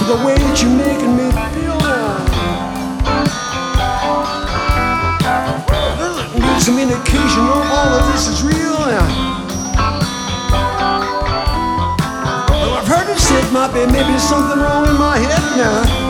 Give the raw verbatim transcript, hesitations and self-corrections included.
the way that you're making me feel now. Need some indication on all of this is real now. Well, I've heard it said might be maybe something wrong in my head now.